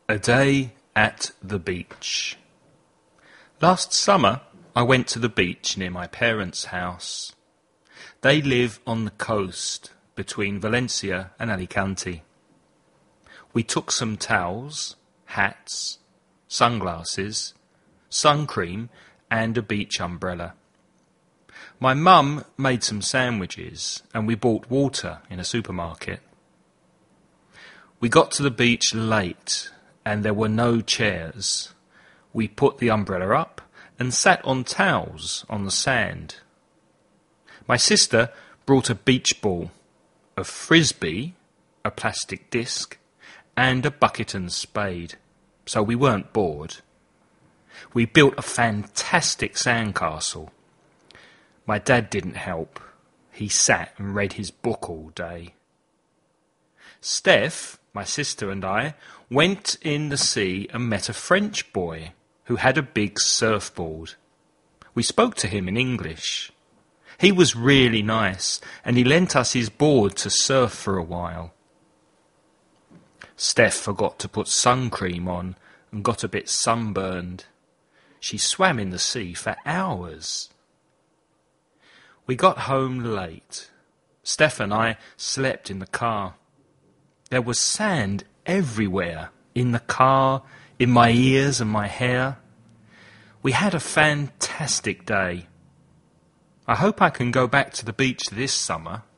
A day at the beach. Last summer, I went to the beach near my parents' house. They live on the coast between Valencia and Alicante. We took some towels, hats, sunglasses, sun cream and a beach umbrella. My mum made some sandwiches and we bought water in a supermarket. We got to the beach late and there were no chairs. We put the umbrella up and sat on towels on the sand. My sister brought a beach ball, a frisbee, a plastic disc, and a bucket and spade, so we weren't bored. We built a fantastic sandcastle. My dad didn't help. He sat and read his book all day. Steph, my sister and I, went in the sea and met a French boy who had a big surfboard. We spoke to him in English. He was really nice and he lent us his board to surf for a while. Steph forgot to put sun cream on and got a bit sunburned. She swam in the sea for hours. We got home late. Steph and I slept in the car. There was sand everywhere, in the car, in my ears and my hair. We had a fantastic day. I hope I can go back to the beach this summer.